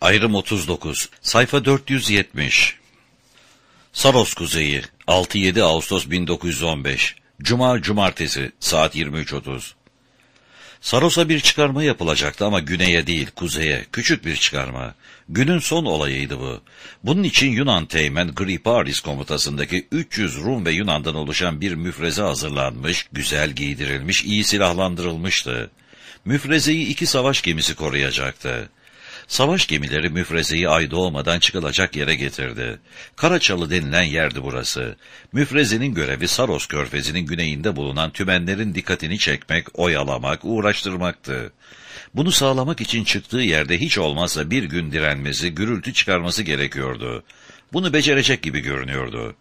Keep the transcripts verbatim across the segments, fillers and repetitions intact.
Ayrım otuz dokuz, sayfa dört yüz yetmiş. Saros Kuzeyi, altı yedi Ağustos bin dokuz yüz on beş, Cuma Cumartesi, saat yirmi üç otuz. Saros'a bir çıkarma yapılacaktı ama güneye değil, kuzeye, küçük bir çıkarma. Günün son olayıydı bu. Bunun için Yunan teğmen Griparis komutasındaki üç yüz Rum ve Yunan'dan oluşan bir müfreze hazırlanmış, güzel giydirilmiş, iyi silahlandırılmıştı. Müfrezeyi iki savaş gemisi koruyacaktı. Savaş gemileri müfrezeyi ay doğmadan çıkılacak yere getirdi. Karaçalı denilen yerdi burası. Müfrezenin görevi Saros Körfezi'nin güneyinde bulunan tümenlerin dikkatini çekmek, oyalamak, uğraştırmaktı. Bunu sağlamak için çıktığı yerde hiç olmazsa bir gün direnmesi, gürültü çıkarması gerekiyordu. Bunu becerecek gibi görünüyordu.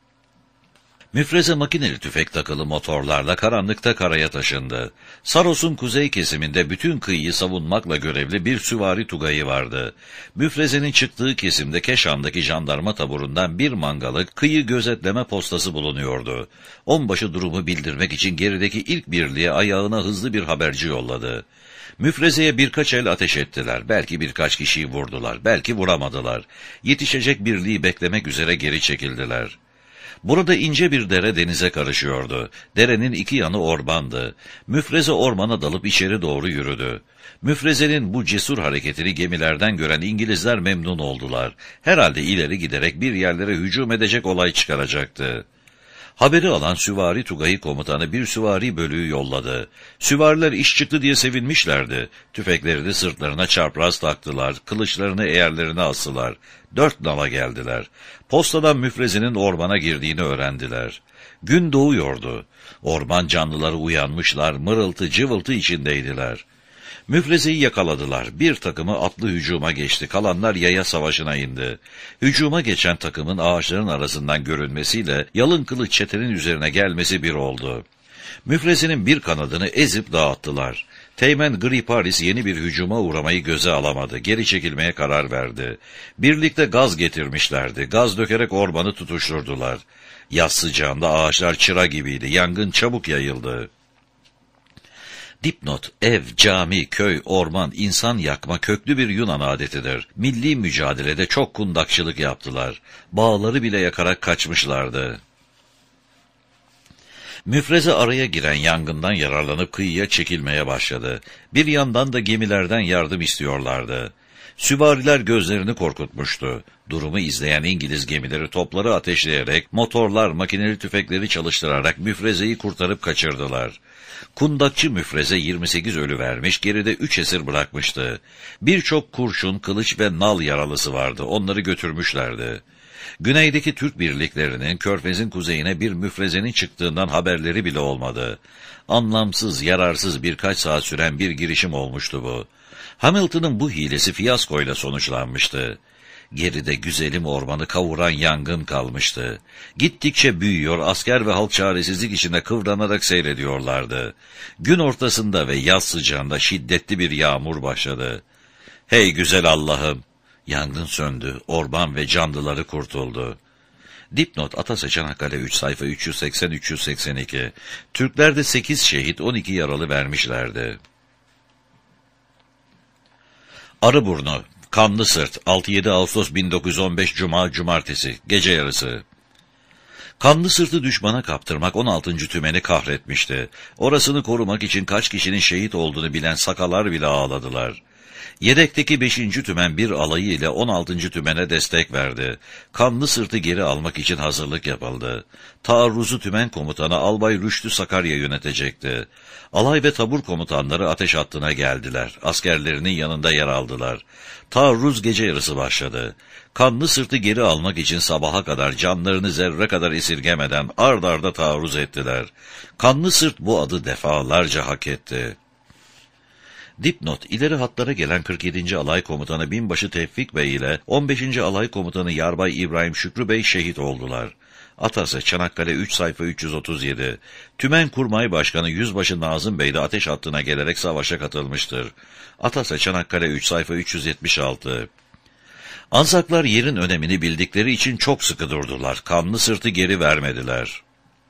Müfreze makineli tüfek takılı motorlarla karanlıkta karaya taşındı. Saros'un kuzey kesiminde bütün kıyıyı savunmakla görevli bir süvari tugayı vardı. Müfrezenin çıktığı kesimde Keşan'daki jandarma taburundan bir mangalık kıyı gözetleme postası bulunuyordu. Onbaşı durumu bildirmek için gerideki ilk birliğe ayağına hızlı bir haberci yolladı. Müfrezeye birkaç el ateş ettiler, belki birkaç kişiyi vurdular, belki vuramadılar. Yetişecek birliği beklemek üzere geri çekildiler. Burada ince bir dere denize karışıyordu. Derenin iki yanı ormandı. Müfreze ormana dalıp içeri doğru yürüdü. Müfrezenin bu cesur hareketini gemilerden gören İngilizler memnun oldular. Herhalde ileri giderek bir yerlere hücum edecek olay çıkaracaktı. Haberi alan süvari tugayı komutanı bir süvari bölüğü yolladı. Süvariler iş çıktı diye sevinmişlerdi. Tüfeklerini sırtlarına çapraz taktılar, kılıçlarını eğerlerine astılar. Dört nala geldiler. Postadan müfrezenin ormana girdiğini öğrendiler. Gün doğuyordu. Orman canlıları uyanmışlar, mırıltı cıvıltı içindeydiler. Müfrezeyi yakaladılar. Bir takımı atlı hücuma geçti. Kalanlar yaya savaşına indi. Hücuma geçen takımın ağaçların arasından görünmesiyle yalın kılıç çetenin üzerine gelmesi bir oldu. Müfrezenin bir kanadını ezip dağıttılar. Teğmen Griparis yeni bir hücuma uğramayı göze alamadı. Geri çekilmeye karar verdi. Birlikte gaz getirmişlerdi. Gaz dökerek ormanı tutuşturdular. Yaz sıcağında ağaçlar çıra gibiydi. Yangın çabuk yayıldı. Dipnot, ev, cami, köy, orman, insan yakma köklü bir Yunan adetidir. Milli mücadelede çok kundakçılık yaptılar. Bağları bile yakarak kaçmışlardı. Müfreze araya giren yangından yararlanıp kıyıya çekilmeye başladı. Bir yandan da gemilerden yardım istiyorlardı. Süvariler gözlerini korkutmuştu. Durumu izleyen İngiliz gemileri topları ateşleyerek, motorlar, makineli tüfekleri çalıştırarak müfrezeyi kurtarıp kaçırdılar. Kundakçı müfreze yirmi sekiz ölü vermiş, geride üç esir bırakmıştı. Birçok kurşun, kılıç ve nal yaralısı vardı, onları götürmüşlerdi. Güneydeki Türk birliklerinin Körfez'in kuzeyine bir müfrezenin çıktığından haberleri bile olmadı. Anlamsız, yararsız birkaç saat süren bir girişim olmuştu bu. Hamilton'ın bu hilesi fiyaskoyla sonuçlanmıştı. Geride güzelim ormanı kavuran yangın kalmıştı. Gittikçe büyüyor, asker ve halk çaresizlik içinde kıvranarak seyrediyorlardı. Gün ortasında ve yaz sıcağında şiddetli bir yağmur başladı. Hey güzel Allah'ım! Yangın söndü, orman ve canlıları kurtuldu. Dipnot Atasa Çanakkale üç sayfa üç yüz seksen üç yüz seksen iki. Türklerde sekiz şehit, on iki yaralı vermişlerdi. Arıburnu, Kanlısırt, altı yedi Ağustos bin dokuz yüz on beş Cuma Cumartesi, gece yarısı. Kanlısırt'ı düşmana kaptırmak on altıncı tümeni kahretmişti. Orasını korumak için kaç kişinin şehit olduğunu bilen sakalar bile ağladılar. Yedekteki beşinci tümen bir alayı ile on altıncı tümene destek verdi. Kanlısırt'ı geri almak için hazırlık yapıldı. Taarruzu tümen komutanı Albay Rüştü Sakarya yönetecekti. Alay ve tabur komutanları ateş hattına geldiler. Askerlerinin yanında yer aldılar. Taarruz gece yarısı başladı. Kanlısırt'ı geri almak için sabaha kadar canlarını zerre kadar esirgemeden ard arda taarruz ettiler. Kanlısırt bu adı defalarca hak etti. Dipnot, ileri hatlara gelen kırk yedinci Alay Komutanı Binbaşı Tevfik Bey ile on beşinci Alay Komutanı Yarbay İbrahim Şükrü Bey şehit oldular. Atası Çanakkale üç sayfa üç yüz otuz yedi. Tümen Kurmay Başkanı Yüzbaşı Nazım Bey de ateş hattına gelerek savaşa katılmıştır. Atası Çanakkale üç sayfa üç yüz yetmiş altı. Anzaklar yerin önemini bildikleri için çok sıkı durdular. Kanlısırt'ı geri vermediler.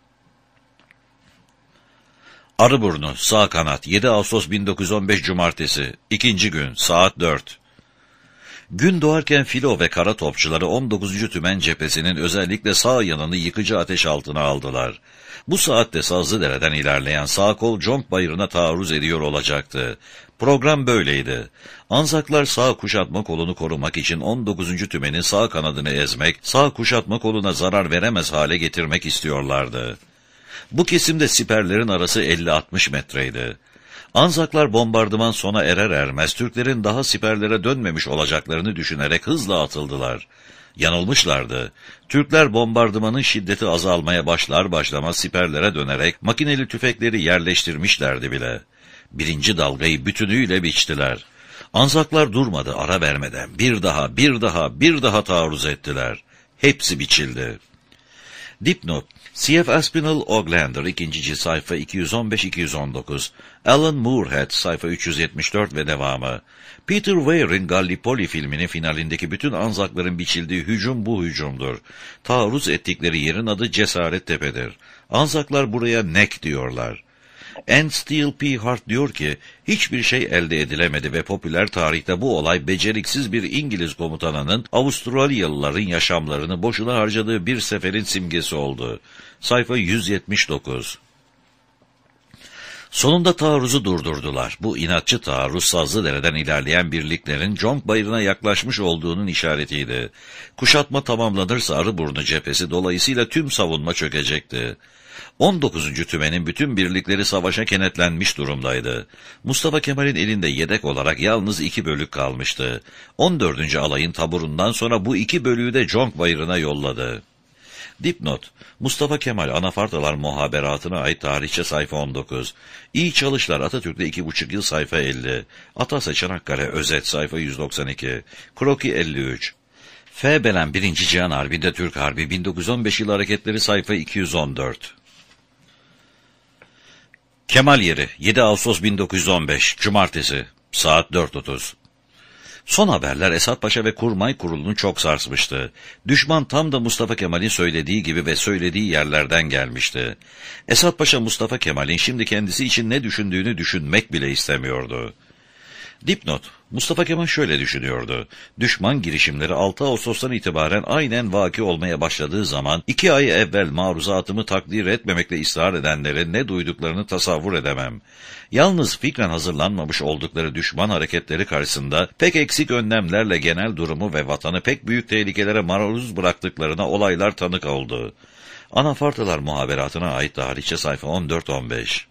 Arıburnu, sağ kanat, yedi Ağustos bin dokuz yüz on beş Cumartesi, ikinci gün, saat dört. Gün doğarken filo ve kara topçuları on dokuzuncu Tümen cephesinin özellikle sağ yanını yıkıcı ateş altına aldılar. Bu saatte Sazlıdere'den ilerleyen sağ kol Conk Bayırı'na taarruz ediyor olacaktı. Program böyleydi. Anzaklar sağ kuşatma kolunu korumak için on dokuzuncu Tümen'in sağ kanadını ezmek, sağ kuşatma koluna zarar veremez hale getirmek istiyorlardı. Bu kesimde siperlerin arası elli altmış metreydi. Anzaklar bombardıman sona erer ermez Türklerin daha siperlere dönmemiş olacaklarını düşünerek hızla atıldılar. Yanılmışlardı. Türkler bombardımanın şiddeti azalmaya başlar başlamaz siperlere dönerek makineli tüfekleri yerleştirmişlerdi bile. Birinci dalgayı bütünüyle biçtiler. Anzaklar durmadı ara vermeden bir daha bir daha bir daha taarruz ettiler. Hepsi biçildi. Dipnot: C F Aspinall Oglander ikinci cilt sayfa iki yüz on beş iki yüz on dokuz, Alan Moorhead sayfa üç yüz yetmiş dört ve devamı. Peter Weir'in Gallipoli filminin finalindeki bütün Anzakların biçildiği hücum bu hücumdur. Taarruz ettikleri yerin adı Cesaret Tepe'dir. Anzaklar buraya Neck diyorlar. Anne Steele P. Hart diyor ki, hiçbir şey elde edilemedi ve popüler tarihte bu olay beceriksiz bir İngiliz komutanının Avustralyalıların yaşamlarını boşuna harcadığı bir seferin simgesi oldu. Sayfa yüz yetmiş dokuz. Sonunda taarruzu durdurdular. Bu inatçı taarruz Sazlıdere'den ilerleyen birliklerin Conk Bayırı'na yaklaşmış olduğunun işaretiydi. Kuşatma tamamlanırsa Arıburnu cephesi dolayısıyla tüm savunma çökecekti. on dokuzuncu Tümen'in bütün birlikleri savaşa kenetlenmiş durumdaydı. Mustafa Kemal'in elinde yedek olarak yalnız iki bölük kalmıştı. on dördüncü alayın taburundan sonra bu iki bölüğü de Conk Bayırı'na yolladı. Dipnot: Mustafa Kemal Anafartalar Muhaberatına ait tarihçe sayfa on dokuz. İyi Çalışlar Atatürk'te iki buçuk yıl sayfa elli. Atasa Çanakkale Özet sayfa yüz doksan iki. Kroki elli üç. F. Belen birinci Cihan Harbi'nde Türk Harbi bin dokuz yüz on beş yıl hareketleri sayfa iki yüz on dört. Kemal Yeri yedi Ağustos bin dokuz yüz on beş Cumartesi saat dört otuz. Son haberler Esat Paşa ve Kurmay Kurulu'nu çok sarsmıştı. Düşman tam da Mustafa Kemal'in söylediği gibi ve söylediği yerlerden gelmişti. Esat Paşa Mustafa Kemal'in şimdi kendisi için ne düşündüğünü düşünmek bile istemiyordu. Dipnot: Mustafa Kemal şöyle düşünüyordu. Düşman girişimleri altı Ağustos'tan itibaren aynen vaki olmaya başladığı zaman iki ay evvel maruzatımı takdir etmemekle ısrar edenlerin ne duyduklarını tasavvur edemem. Yalnız fikren hazırlanmamış oldukları düşman hareketleri karşısında pek eksik önlemlerle genel durumu ve vatanı pek büyük tehlikelere maruz bıraktıklarına olaylar tanık oldu. Anafartalar Muhaberatına ait tarihçe sayfa on dört on beş.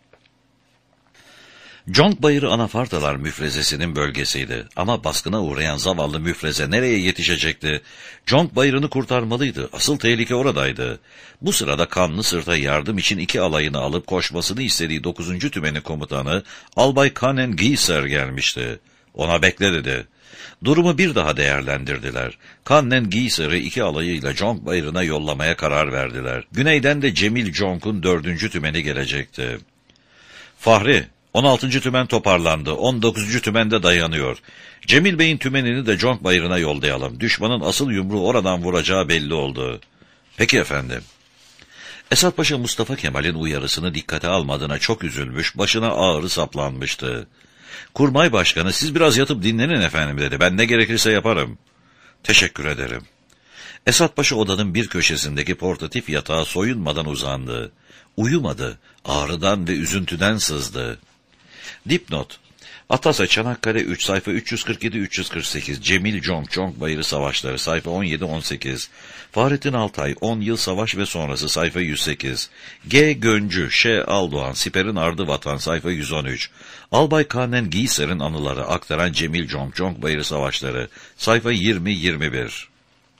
Conk Bayırı Anafartalar müfrezesinin bölgesiydi ama baskına uğrayan zavallı müfreze nereye yetişecekti? Conk Bayırı'nı kurtarmalıydı, asıl tehlike oradaydı. Bu sırada Kanlı Sırt'a yardım için iki alayını alıp koşmasını istediği dokuzuncu Tümen'in komutanı Albay Kanen Gieser gelmişti. Ona bekle dedi. Durumu bir daha değerlendirdiler. Kanen Gieser'i iki alayıyla Conk Bayırı'na yollamaya karar verdiler. Güneyden de Cemil Conk'un dördüncü Tümeni gelecekti. Fahri, on altıncı Tümen toparlandı. on dokuzuncu Tümen'de dayanıyor. Cemil Bey'in tümenini de Conk Bayırı'na yollayalım. Düşmanın asıl yumruğu oradan vuracağı belli oldu. Peki efendim. Esat Paşa Mustafa Kemal'in uyarısını dikkate almadığına çok üzülmüş, başına ağrı saplanmıştı. Kurmay Başkanı, siz biraz yatıp dinlenin efendim dedi. Ben ne gerekirse yaparım. Teşekkür ederim. Esat Paşa odanın bir köşesindeki portatif yatağa soyunmadan uzandı. Uyumadı, ağrıdan ve üzüntüden sızdı. Dipnot: Atasa Çanakkale üç sayfa üç yüz kırk yedi üç yüz kırk sekiz, Cemil Conk, Conk Bayırı Savaşları sayfa on yedi on sekiz, Fahrettin Altay, on yıl savaş ve sonrası sayfa yüz sekiz, G. Göncü, Ş. Aldoğan, Siper'in Ardı Vatan sayfa yüz on üç, Albay Kanen Gieser'in anıları aktaran Cemil Conk, Conk Bayırı Savaşları sayfa yirmi yirmi bir.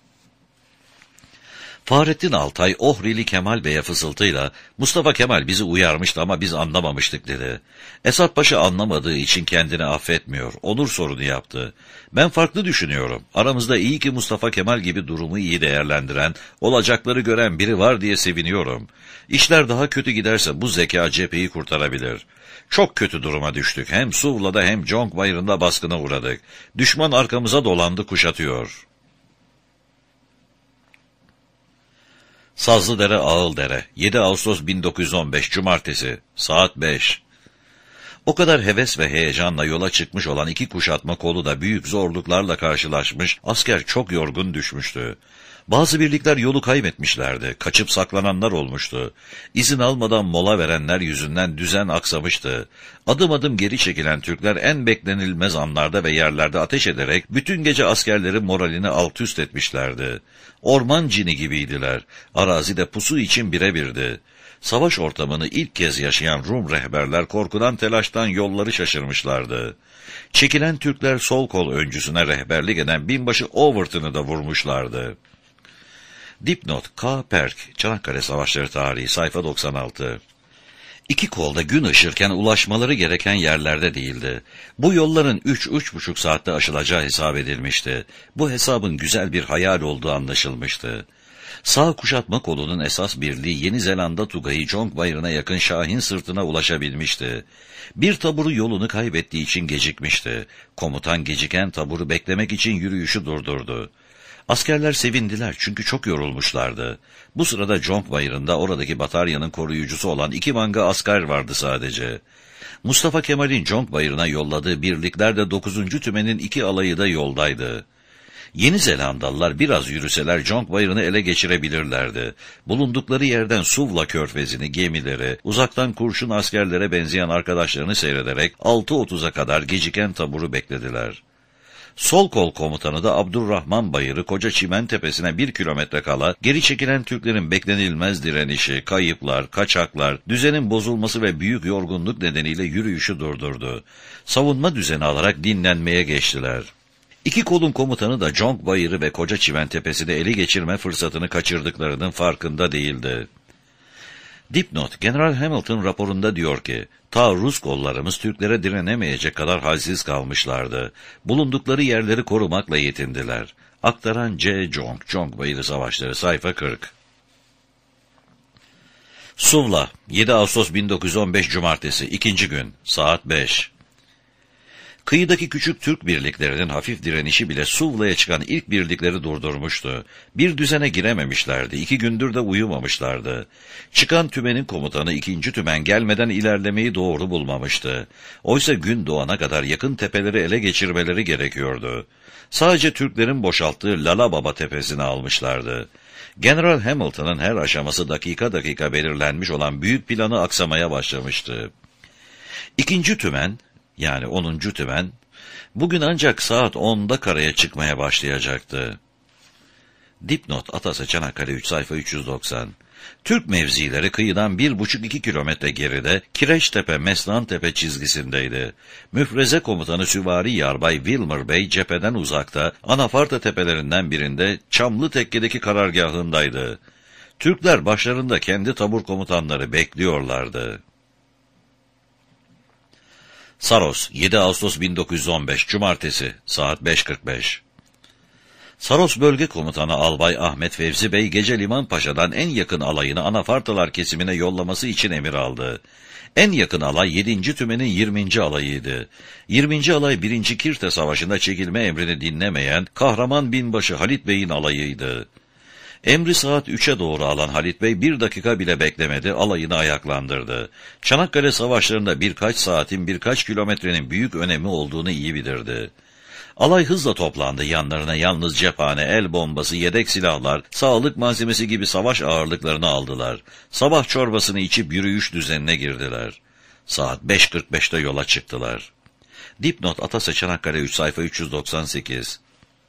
Fahrettin Altay, Ohrili Kemal Bey'e fısıltıyla, Mustafa Kemal bizi uyarmıştı ama biz anlamamıştık dedi. Esat Paşa anlamadığı için kendini affetmiyor, onur sorunu yaptı. Ben farklı düşünüyorum. Aramızda iyi ki Mustafa Kemal gibi durumu iyi değerlendiren, olacakları gören biri var diye seviniyorum. İşler daha kötü giderse bu zeka cepheyi kurtarabilir. Çok kötü duruma düştük. Hem Suvla'da hem Conk Bayırı'nda baskına uğradık. Düşman arkamıza dolandı, kuşatıyor. Sazlıdere Ağıldere yedi Ağustos bin dokuz yüz on beş Cumartesi saat beş. O kadar heves ve heyecanla yola çıkmış olan iki kuşatma kolu da büyük zorluklarla karşılaşmış, asker çok yorgun düşmüştü. Bazı birlikler yolu kaybetmişlerdi, kaçıp saklananlar olmuştu. İzin almadan mola verenler yüzünden düzen aksamıştı. Adım adım geri çekilen Türkler en beklenilmez anlarda ve yerlerde ateş ederek bütün gece askerlerin moralini alt üst etmişlerdi. Orman cini gibiydiler, arazide pusu için birebirdi. Savaş ortamını ilk kez yaşayan Rum rehberler korkudan telaştan yolları şaşırmışlardı. Çekilen Türkler sol kol öncüsüne rehberlik eden binbaşı Overton'u da vurmuşlardı. Dipnot K. Perk, Çanakkale Savaşları Tarihi, sayfa doksan altı. İki kolda gün ışırken ulaşmaları gereken yerlerde değildi. Bu yolların üç üç buçuk saatte aşılacağı hesap edilmişti. Bu hesabın güzel bir hayal olduğu anlaşılmıştı. Sağ kuşatma kolunun esas birliği Yeni Zelanda Tugayı Conk Bayırı'na yakın Şahin Sırtı'na ulaşabilmişti. Bir taburu yolunu kaybettiği için gecikmişti. Komutan geciken taburu beklemek için yürüyüşü durdurdu. Askerler sevindiler çünkü çok yorulmuşlardı. Bu sırada Conk Bayırı'nda oradaki bataryanın koruyucusu olan iki manga asker vardı sadece. Mustafa Kemal'in Conk Bayırı'na yolladığı birlikler de dokuzuncu Tümen'in iki alayı da yoldaydı. Yeni Zelandalılar biraz yürüseler Conk Bayırı'nı ele geçirebilirlerdi. Bulundukları yerden Suvla Körfezi'ni, gemileri, uzaktan kurşun askerlere benzeyen arkadaşlarını seyrederek altı otuza kadar geciken taburu beklediler. Sol kol komutanı da Abdurrahman Bayırı Koca Çimen Tepesi'ne bir kilometre kala geri çekilen Türklerin beklenilmez direnişi, kayıplar, kaçaklar, düzenin bozulması ve büyük yorgunluk nedeniyle yürüyüşü durdurdu. Savunma düzeni alarak dinlenmeye geçtiler. İki kolun komutanı da Conk Bayırı ve Koca Çimen Tepesi'ni ele geçirme fırsatını kaçırdıklarının farkında değildi. Dipnot, General Hamilton raporunda diyor ki, ta Rus kollarımız Türklere direnemeyecek kadar halsiz kalmışlardı. Bulundukları yerleri korumakla yetindiler. Aktaran C. Conk, Conk Bayırı Savaşları, sayfa kırk. Suvla, yedi Ağustos bin dokuz yüz on beş Cumartesi, ikinci gün, saat beş. Kıyıdaki küçük Türk birliklerinin hafif direnişi bile Suvla'ya çıkan ilk birlikleri durdurmuştu. Bir düzene girememişlerdi, iki gündür de uyumamışlardı. Çıkan tümenin komutanı ikinci tümen gelmeden ilerlemeyi doğru bulmamıştı. Oysa gün doğana kadar yakın tepeleri ele geçirmeleri gerekiyordu. Sadece Türklerin boşalttığı Lala Baba tepesini almışlardı. General Hamilton'ın her aşaması dakika dakika belirlenmiş olan büyük planı aksamaya başlamıştı. İkinci tümen, yani onuncu tümen, bugün ancak saat onda karaya çıkmaya başlayacaktı. Dipnot Atası Çanakkale üç, sayfa üç yüz doksan. Türk mevzileri kıyıdan bir buçuk iki kilometre geride Kireçtepe Mesnantepe çizgisindeydi. Müfreze komutanı Süvari Yarbay Wilmer Bey cepheden uzakta Anafarta tepelerinden birinde Çamlı Tekke'deki karargahındaydı. Türkler başlarında kendi tabur komutanları bekliyorlardı. Saros, yedi Ağustos bin dokuz yüz on beş Cumartesi, saat beş kırk beş. Saros Bölge Komutanı Albay Ahmet Fevzi Bey, gece Limanpaşa'dan en yakın alayını Anafartalar kesimine yollaması için emir aldı. En yakın alay yedinci Tümen'in yirminci alayıydı. yirminci alay birinci Kirte Savaşı'nda çekilme emrini dinlemeyen kahraman binbaşı Halit Bey'in alayıydı. Emri saat üçe doğru alan Halit Bey bir dakika bile beklemedi, alayını ayaklandırdı. Çanakkale Savaşları'nda birkaç saatin, birkaç kilometrenin büyük önemi olduğunu iyi bilirdi. Alay hızla toplandı, yanlarına yalnız cephane, el bombası, yedek silahlar, sağlık malzemesi gibi savaş ağırlıklarını aldılar. Sabah çorbasını içip yürüyüş düzenine girdiler. Saat beş kırk beşte yola çıktılar. Dipnot Atası Çanakkale üç, sayfa üç yüz doksan sekiz.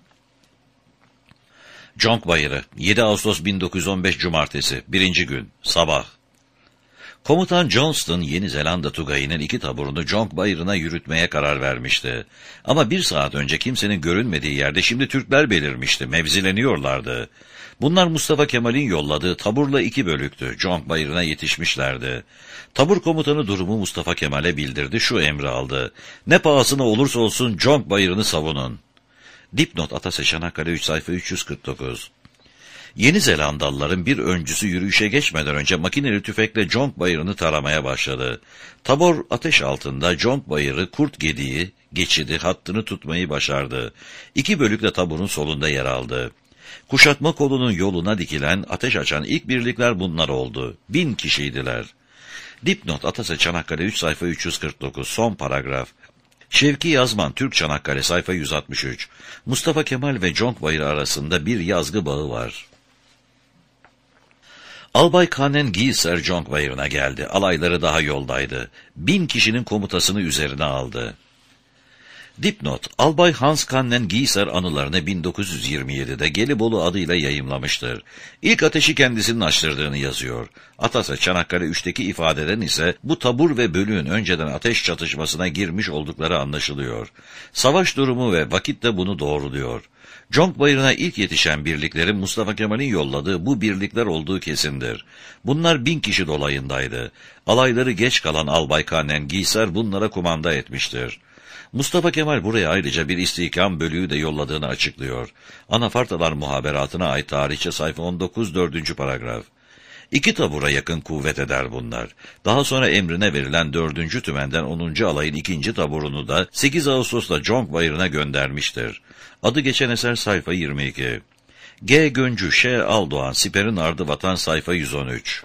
Conk Bayırı, yedi Ağustos bin dokuz yüz on beş Cumartesi, birinci gün, sabah. Komutan Johnston, Yeni Zelanda Tugayı'nın iki taburunu Conk Bayırı'na yürütmeye karar vermişti. Ama bir saat önce kimsenin görünmediği yerde şimdi Türkler belirmişti, mevzileniyorlardı. Bunlar Mustafa Kemal'in yolladığı taburla iki bölüktü, Conk Bayırı'na yetişmişlerdi. Tabur komutanı durumu Mustafa Kemal'e bildirdi, şu emri aldı: ne pahasına olursa olsun Conk Bayırı'nı savunun. Dipnot Atası Çanakkale üç, sayfa üç yüz kırk dokuz. Yeni Zelandalıların bir öncüsü yürüyüşe geçmeden önce makineli tüfekle Conk Bayırı'nı taramaya başladı. Tabor ateş altında Conk Bayırı, Kurt Gediği, geçidi, hattını tutmayı başardı. İki bölükle taburun solunda yer aldı. Kuşatma kolunun yoluna dikilen, ateş açan ilk birlikler bunlar oldu. Bin kişiydiler. Dipnot Atasa Çanakkale üç sayfa üç yüz kırk dokuz son paragraf. Şevki Yazman Türk Çanakkale sayfa yüz altmış üç. Mustafa Kemal ve Conkbayır arasında bir yazgı bağı var. Albay Kanen Giyser Conkbayır'ına geldi. Alayları daha yoldaydı. Bin kişinin komutasını üzerine aldı. Dipnot, Albay Hans Kanen Giyser anılarını bin dokuz yüz yirmi yedide Gelibolu adıyla yayımlamıştır. İlk ateşi kendisinin açtırdığını yazıyor. Atasa Çanakkale üçteki ifadeden ise bu tabur ve bölüğün önceden ateş çatışmasına girmiş oldukları anlaşılıyor. Savaş durumu ve vakit de bunu doğruluyor. Conkbayır'ına ilk yetişen birliklerin Mustafa Kemal'in yolladığı bu birlikler olduğu kesindir. Bunlar bin kişi dolayındaydı. Alayları geç kalan Albay Kanen Giyser bunlara kumanda etmiştir. Mustafa Kemal buraya ayrıca bir istihkam bölüğü de yolladığını açıklıyor. Anafartalar muhaberatına ait tarihçe sayfa on dokuz dördüncü paragraf. İki tabura yakın kuvvet eder bunlar. Daha sonra emrine verilen dördüncü tümenden onuncu alayın ikinci taburunu da sekiz Ağustos'ta Conkbayır'ına göndermiştir. Adı geçen eser sayfa yirmi iki. G. Göncü, Ş. Aldoğan, Siper'in Ardı Vatan sayfa yüz on üç.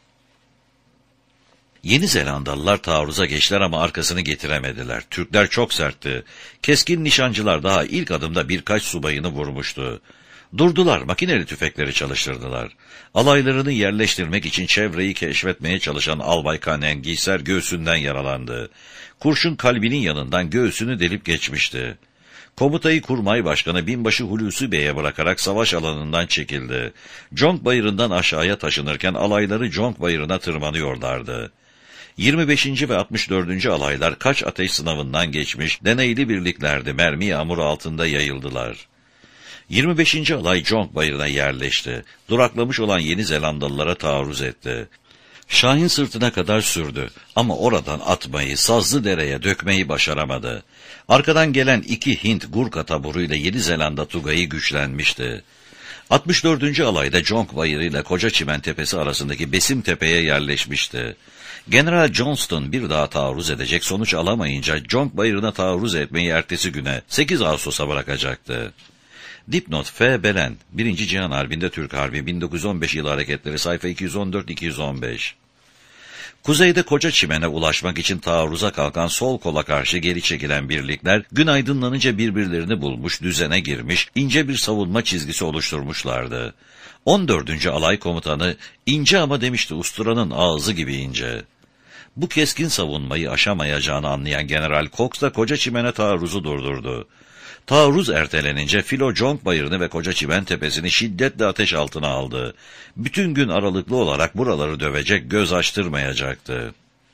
Yeni Zelandalılar taarruza geçtiler ama arkasını getiremediler. Türkler çok sertti. Keskin nişancılar daha ilk adımda birkaç subayını vurmuştu. Durdular, makineli tüfekleri çalıştırdılar. Alaylarını yerleştirmek için çevreyi keşfetmeye çalışan Albay Kanen Giyser göğsünden yaralandı. Kurşun kalbinin yanından göğsünü delip geçmişti. Komutayı Kurmay Başkanı Binbaşı Hulusi Bey'e bırakarak savaş alanından çekildi. Conkbayır'ından aşağıya taşınırken alayları Conkbayır'ına tırmanıyorlardı. yirmi beşinci ve altmış dördüncü alaylar kaç ateş sınavından geçmiş, deneyli birliklerdi, mermi yağmuru altında yayıldılar. yirmi beşinci alay Conkbayır'ına yerleşti. Duraklamış olan Yeni Zelandalılara taarruz etti. Şahin Sırtı'na kadar sürdü ama oradan atmayı, Sazlıdere'ye dökmeyi başaramadı. Arkadan gelen iki Hint Gurkha taburuyla Yeni Zelanda Tugayı güçlenmişti. altmış dördüncü alayda Conkbayır ile Kocaçimen Tepesi arasındaki Besim Tepe'ye yerleşmişti. General Johnston bir daha taarruz edecek, sonuç alamayınca Conkbayır'ına taarruz etmeyi ertesi güne sekiz Ağustos'a bırakacaktı. Dipnot F. Belen, birinci Cihan Harbi'nde Türk Harbi, bin dokuz yüz on beş yılı hareketleri sayfa iki yüz on dört iki yüz on beş. Kuzeyde Kocaçimen'e ulaşmak için taarruza kalkan sol kola karşı geri çekilen birlikler, gün aydınlanınca birbirlerini bulmuş, düzene girmiş, ince bir savunma çizgisi oluşturmuşlardı. on dördüncü alay komutanı, ince ama demişti, usturanın ağzı gibi ince. Bu keskin savunmayı aşamayacağını anlayan General Cox da Kocaçimen'e taarruzu durdurdu. Taarruz ertelenince filo Conkbayır'ını ve Kocaçimen Tepesi'ni şiddetle ateş altına aldı. Bütün gün aralıklı olarak buraları dövecek, göz açtırmayacaktı.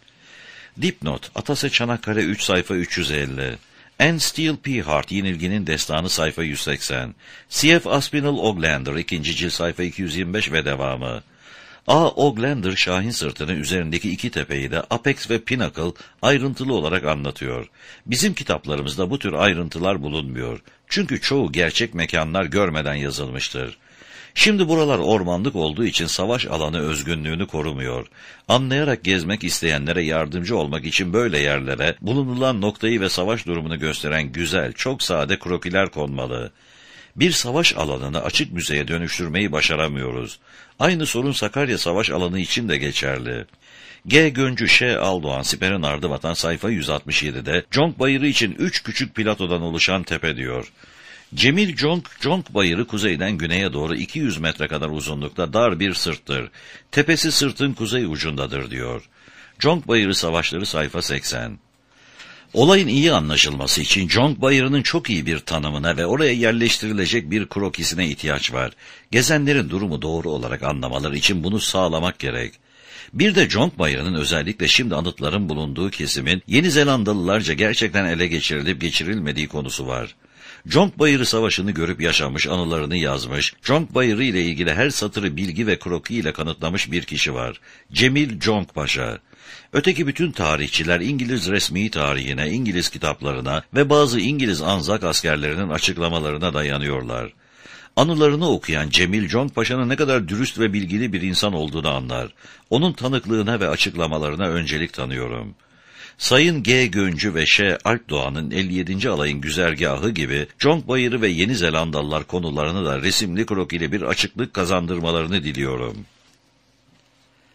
Dipnot Atasa Çanakkale üç sayfa üç yüz elli. Anne Steele P. Hart Yenilginin Destanı sayfa yüz seksen. C F Aspinall Oglander ikinci cilt sayfa iki yüz yirmi beş ve devamı. A. Oglander Şahin Sırtı'nın üzerindeki iki tepeyi de Apex ve Pinnacle ayrıntılı olarak anlatıyor. Bizim kitaplarımızda bu tür ayrıntılar bulunmuyor. Çünkü çoğu gerçek mekanlar görmeden yazılmıştır. Şimdi buralar ormanlık olduğu için savaş alanı özgünlüğünü korumuyor. Anlayarak gezmek isteyenlere yardımcı olmak için böyle yerlere bulunulan noktayı ve savaş durumunu gösteren güzel, çok sade krokiler konmalı. Bir savaş alanını açık müzeye dönüştürmeyi başaramıyoruz. Aynı sorun Sakarya Savaş Alanı için de geçerli. G. Göncü, Ş. Aldoğan, Siper'in Ardı Vatan sayfa yüz altmış yedide Conkbayırı için üç küçük platodan oluşan tepe diyor. Cemil Conk, Conkbayırı kuzeyden güneye doğru iki yüz metre kadar uzunlukta dar bir sırttır. Tepesi sırtın kuzey ucundadır diyor. Conkbayırı Savaşları sayfa seksen. Olayın iyi anlaşılması için Conkbayırı'nın çok iyi bir tanımına ve oraya yerleştirilecek bir krokisine ihtiyaç var. Gezenlerin durumu doğru olarak anlamaları için bunu sağlamak gerek. Bir de Conkbayırı'nın özellikle şimdi anıtların bulunduğu kesimin Yeni Zelandalılarca gerçekten ele geçirilip geçirilmediği konusu var. Conkbayırı Savaşı'nı görüp yaşamış, anılarını yazmış, Conkbayırı ile ilgili her satırı bilgi ve kroki ile kanıtlamış bir kişi var. Cemil Conk Paşa. Öteki bütün tarihçiler İngiliz resmi tarihine, İngiliz kitaplarına ve bazı İngiliz Anzak askerlerinin açıklamalarına dayanıyorlar. Anılarını okuyan Cemil Conk Paşa'nın ne kadar dürüst ve bilgili bir insan olduğunu anlar. Onun tanıklığına ve açıklamalarına öncelik tanıyorum. Sayın G. Göncü ve Ş. Alpdoğan'ın elli yedinci alayın güzergahı gibi Conkbayırı ve Yeni Zelandalılar konularını da resimli krokili bir açıklık kazandırmalarını diliyorum.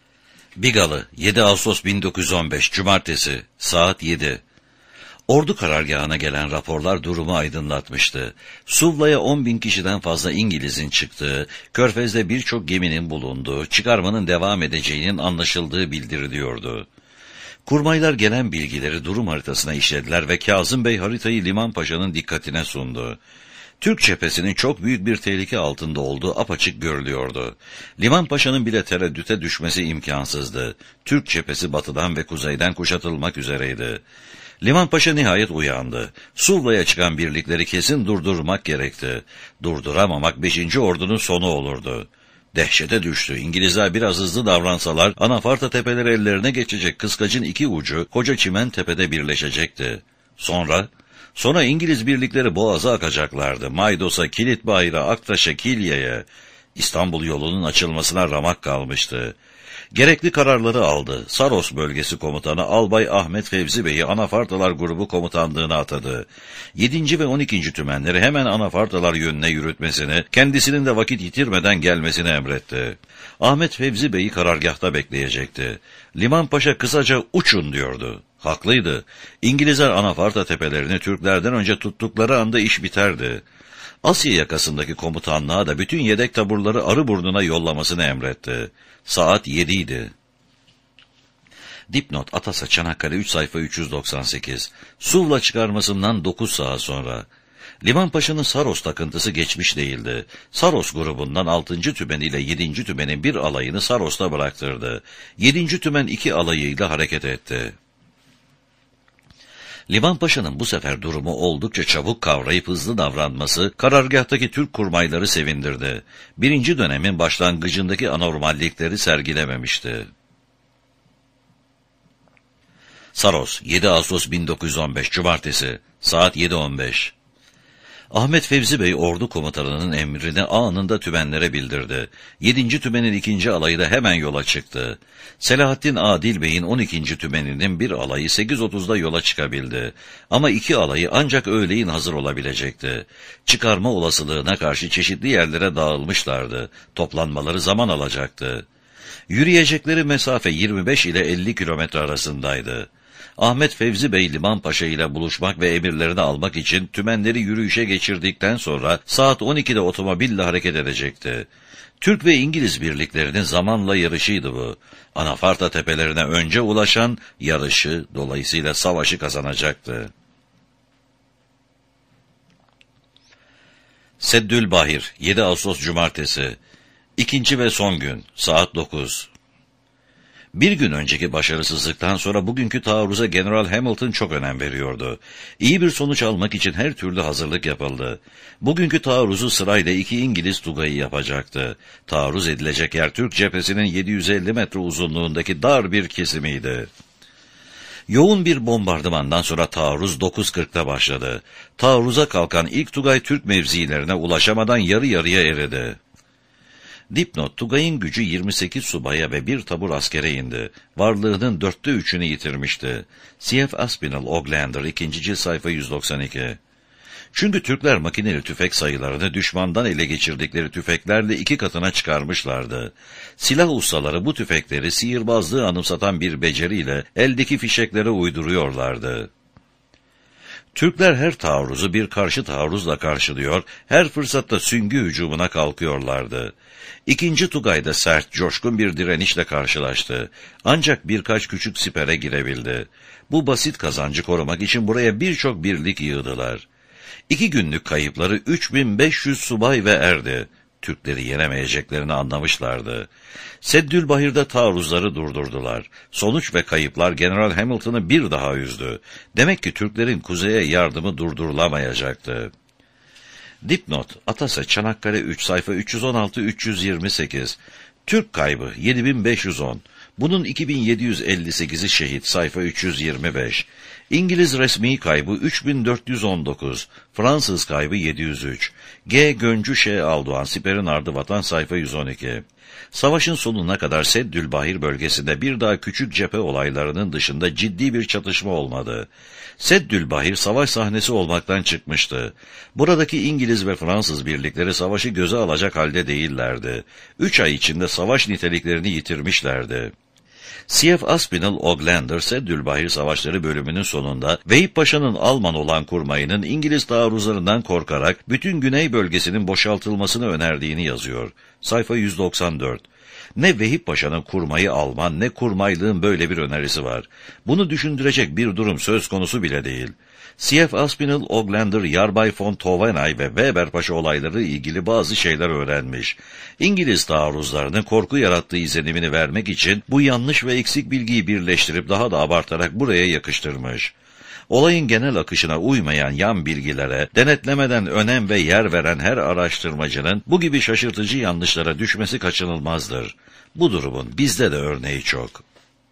Bigalı, yedi Ağustos bin dokuz yüz on beş, Cumartesi, saat yedi. Ordu karargahına gelen raporlar durumu aydınlatmıştı. Suvla'ya on bin kişiden fazla İngiliz'in çıktığı, Körfez'de birçok geminin bulunduğu, çıkarmanın devam edeceğinin anlaşıldığı bildiriliyordu. Kurmaylar gelen bilgileri durum haritasına işlediler ve Kazım Bey haritayı Liman Paşa'nın dikkatine sundu. Türk cephesinin çok büyük bir tehlike altında olduğu apaçık görülüyordu. Liman Paşa'nın bile tereddüte düşmesi imkansızdı. Türk cephesi batıdan ve kuzeyden kuşatılmak üzereydi. Liman Paşa nihayet uyandı. Suvla'ya çıkan birlikleri kesin durdurmak gerekti. Durduramamak beşinci ordunun sonu olurdu. Dehşete düştü. İngilizler biraz hızlı davransalar Anafarta tepeleri ellerine geçecek, kıskacın iki ucu Koca Çimen Tepe'de birleşecekti. Sonra... Sonra İngiliz birlikleri Boğaz'a akacaklardı. Maydos'a, Kilitbahir'e, Aktaş'a, Kilya'ya. İstanbul yolunun açılmasına ramak kalmıştı. Gerekli kararları aldı. Saros bölgesi komutanı Albay Ahmet Fevzi Bey'i Anafartalar grubu komutanlığına atadı. yedinci ve on ikinci tümenleri hemen Anafartalar yönüne yürütmesini, kendisinin de vakit yitirmeden gelmesini emretti. Ahmet Fevzi Bey'i karargahta bekleyecekti. Liman Paşa kısaca uçun diyordu. Haklıydı. İngilizler Anafarta tepelerini Türklerden önce tuttukları anda iş biterdi. Asya yakasındaki komutanlığa da bütün yedek taburları Arıburnu'na yollamasını emretti. Saat yediydi. Dipnot Atasa Çanakkale üç sayfa üç yüz doksan sekiz. Suvla çıkarmasından dokuz saat sonra. Liman Paşa'nın Saros takıntısı geçmiş değildi. Saros grubundan altıncı tümen ile yedinci tümenin bir alayını Saros'ta bıraktırdı. yedinci tümen iki alayıyla hareket etti. Liman Paşa'nın bu sefer durumu oldukça çabuk kavrayıp hızlı davranması karargahtaki Türk kurmayları sevindirdi. Birinci dönemin başlangıcındaki anormallikleri sergilememişti. Saros, yedi Ağustos bin dokuz yüz on beş, Cumartesi, saat yedi on beş. Ahmet Fevzi Bey ordu komutanının emrini anında tümenlere bildirdi. yedinci tümenin ikinci alayı da hemen yola çıktı. Selahattin Adil Bey'in on ikinci tümeninin bir alayı sekiz otuzda yola çıkabildi. Ama iki alayı ancak öğleyin hazır olabilecekti. Çıkarma olasılığına karşı çeşitli yerlere dağılmışlardı. Toplanmaları zaman alacaktı. Yürüyecekleri mesafe yirmi beş ile elli kilometre arasındaydı. Ahmet Fevzi Bey Liman Paşa ile buluşmak ve emirlerini almak için tümenleri yürüyüşe geçirdikten sonra saat on ikide otomobille hareket edecekti. Türk ve İngiliz birliklerinin zamanla yarışıydı bu. Anafarta tepelerine önce ulaşan yarışı, dolayısıyla savaşı kazanacaktı. Seddülbahir, yedi Ağustos Cumartesi, İkinci ve son gün, saat dokuz. Bir gün önceki başarısızlıktan sonra bugünkü taarruza General Hamilton çok önem veriyordu. İyi bir sonuç almak için her türlü hazırlık yapıldı. Bugünkü taarruzu sırayla iki İngiliz tugayı yapacaktı. Taarruz edilecek yer Türk cephesinin yedi yüz elli metre uzunluğundaki dar bir kesimiydi. Yoğun bir bombardımandan sonra taarruz dokuz kırkta başladı. Taarruza kalkan ilk tugay Türk mevzilerine ulaşamadan yarı yarıya eridi. Dipnot, Tugay'ın gücü yirmi sekiz subaya ve bir tabur askere indi. Varlığının dörtte üçünü yitirmişti. C F Aspinall Oglander, ikinci cilt sayfa yüz doksan iki. Çünkü Türkler makineli tüfek sayılarını düşmandan ele geçirdikleri tüfeklerle iki katına çıkarmışlardı. Silah ustaları bu tüfekleri sihirbazlığı anımsatan bir beceriyle eldeki fişeklere uyduruyorlardı. Türkler her taarruzu bir karşı taarruzla karşılıyor, her fırsatta süngü hücumuna kalkıyorlardı. İkinci Tugay'da sert, coşkun bir direnişle karşılaştı. Ancak birkaç küçük sipere girebildi. Bu basit kazancı korumak için buraya birçok birlik yığdılar. İki günlük kayıpları üç bin beş yüz subay ve erdi. Türkleri yenemeyeceklerini anlamışlardı. Seddülbahir'de taarruzları durdurdular. Sonuç ve kayıplar General Hamilton'ı bir daha üzdü. Demek ki Türklerin kuzeye yardımı durdurulamayacaktı. Dipnot, Atasa Çanakkale üç sayfa üç yüz on altı üç yüz yirmi sekiz. Türk kaybı yedi bin beş yüz on. Bunun iki bin yedi yüz elli sekizi şehit sayfa üç yüz yirmi beş. İngiliz resmi kaybı üç bin dört yüz on dokuz. Fransız kaybı yedi yüz üç. G. Göncü Ş. Aldoğan, Siperin Ardı Vatan sayfa yüz on iki. Savaşın sonuna kadar Seddülbahir bölgesinde bir daha küçük cephe olaylarının dışında ciddi bir çatışma olmadı. Seddülbahir savaş sahnesi olmaktan çıkmıştı. Buradaki İngiliz ve Fransız birlikleri savaşı göze alacak halde değillerdi. Üç ay içinde savaş niteliklerini yitirmişlerdi. C F Aspinall Oglander, Seddülbahir Savaşları bölümünün sonunda Vehip Paşa'nın Alman olan kurmayının İngiliz taarruzlarından korkarak bütün güney bölgesinin boşaltılmasını önerdiğini yazıyor. Sayfa yüz doksan dört. Ne Vehip Paşa'nın kurmayı Alman, ne kurmaylığın böyle bir önerisi var. Bunu düşündürecek bir durum söz konusu bile değil. C F Aspinall Oglander, Yarbay von Tovenay ve Weber Paşa olayları ilgili bazı şeyler öğrenmiş. İngiliz taarruzlarının korku yarattığı izlenimini vermek için bu yanlış ve eksik bilgiyi birleştirip daha da abartarak buraya yakıştırmış. Olayın genel akışına uymayan yan bilgilere, denetlemeden önem ve yer veren her araştırmacının bu gibi şaşırtıcı yanlışlara düşmesi kaçınılmazdır. Bu durumun bizde de örneği çok.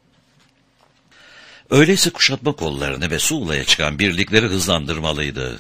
Öyleyse kuşatma kollarını ve Suvla'ya çıkan birlikleri hızlandırmalıydı.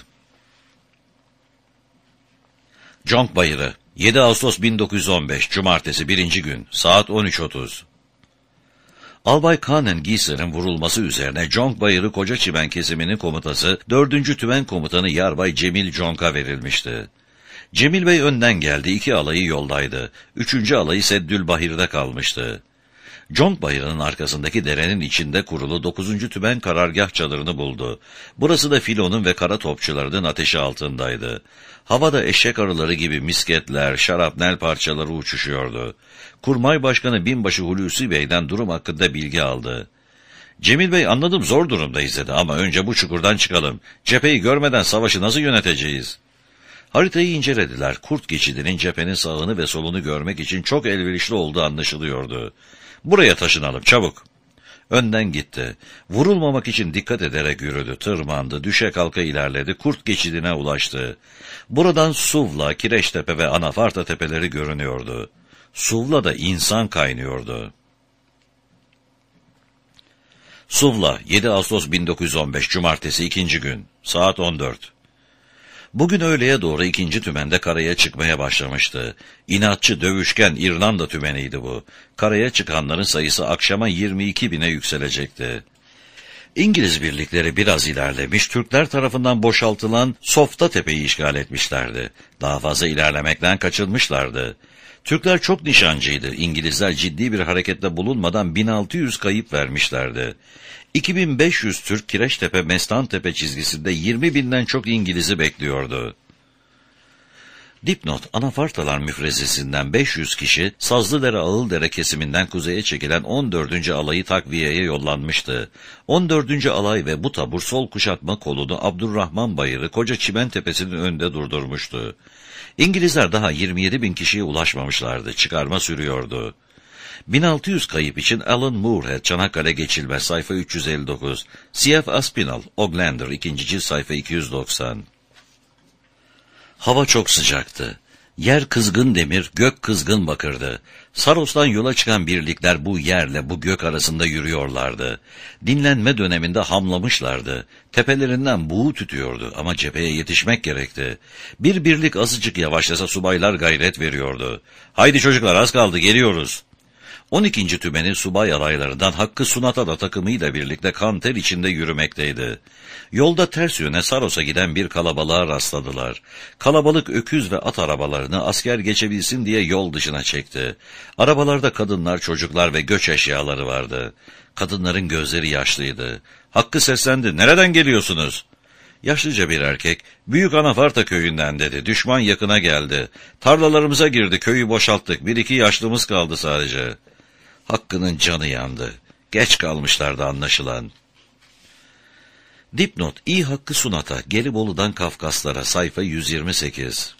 Conk Bayırı, yedi Ağustos bin dokuz yüz on beş, Cumartesi, birinci gün, saat on üç otuz. Albay Kanen Gieser'in vurulması üzerine Conk Bayırı Koca Çimen kesiminin komutası dördüncü Tümen Komutanı Yarbay Cemil Conk'a verilmişti. Cemil Bey önden geldi, iki alayı yoldaydı. Üçüncü alayı Seddülbahir'de kalmıştı. Conk Bayırı'nın arkasındaki derenin içinde kurulu dokuzuncu Tümen karargah çadırını buldu. Burası da filonun ve kara topçularının ateşi altındaydı. Havada eşek arıları gibi misketler, şarapnel parçaları uçuşuyordu. Kurmay Başkanı Binbaşı Hulusi Bey'den durum hakkında bilgi aldı. Cemil Bey, anladım, zor durumdayız dedi ama önce bu çukurdan çıkalım. Cepheyi görmeden savaşı nasıl yöneteceğiz? Haritayı incelediler. Kurt geçidinin cephenin sağını ve solunu görmek için çok elverişli olduğu anlaşılıyordu. Buraya taşınalım, çabuk. Önden gitti. Vurulmamak için dikkat ederek yürüdü, tırmandı, düşe kalka ilerledi, Kurt geçidine ulaştı. Buradan Suvla, Kireçtepe ve Anafarta tepeleri görünüyordu. Suvla'da insan kaynıyordu. Suvla, yedi Ağustos bin dokuz yüz on beş, Cumartesi, ikinci gün, saat on dört. Bugün öğleye doğru ikinci tümende karaya çıkmaya başlamıştı. İnatçı, dövüşken İrlanda tümeniydi bu. Karaya çıkanların sayısı akşama yirmi iki bine yükselecekti. İngiliz birlikleri biraz ilerlemiş, Türkler tarafından boşaltılan Softa Tepe'yi işgal etmişlerdi. Daha fazla ilerlemekten kaçınmışlardı. Türkler çok nişancıydı. İngilizler ciddi bir harekette bulunmadan bin altı yüz kayıp vermişlerdi. iki bin beş yüz Türk Kireçtepe Mestantepe çizgisinde yirmi binden çok İngiliz'i bekliyordu. Dipnot, Anafartalar müfrezesinden beş yüz kişi Sazlıdere Ağıldere kesiminden kuzeye çekilen on dördüncü alayı takviyeye yollanmıştı. on dördüncü alay ve bu tabur sol kuşatma kolunu Abdurrahman Bayırı Koca Çimen Tepesi'nin önünde durdurmuştu. İngilizler daha yirmi yedi bin kişiye ulaşmamışlardı, çıkarma sürüyordu. bin altı yüz kayıp için Alan Moorhead, Çanakkale Geçilmez, sayfa üç yüz elli dokuz. C F Aspinall Oglander, ikinci cilt, sayfa iki yüz doksan. Hava çok sıcaktı. Yer kızgın demir, gök kızgın bakırdı. Saros'tan yola çıkan birlikler bu yerle bu gök arasında yürüyorlardı. Dinlenme döneminde hamlamışlardı. Tepelerinden buğu tütüyordu ama cepheye yetişmek gerekti. Bir birlik azıcık yavaşlasa subaylar gayret veriyordu. "Haydi çocuklar, az kaldı, geliyoruz." on ikinci Tümen'in subay alaylarından Hakkı Sunata da takımıyla birlikte kan ter içinde yürümekteydi. Yolda ters yöne Saros'a giden bir kalabalığa rastladılar. Kalabalık öküz ve at arabalarını asker geçebilsin diye yol dışına çekti. Arabalarda kadınlar, çocuklar ve göç eşyaları vardı. Kadınların gözleri yaşlıydı. Hakkı seslendi, "Nereden geliyorsunuz?" Yaşlıca bir erkek, "Büyük Anafarta köyünden" dedi. "Düşman yakına geldi. Tarlalarımıza girdi, köyü boşalttık. Bir iki yaşlımız kaldı sadece." Hakkı'nın canı yandı. Geç kalmışlardı anlaşılan. Dipnot, İ. Hakkı Sunata, Gelibolu'dan Kafkaslara, sayfa yüz yirmi sekiz.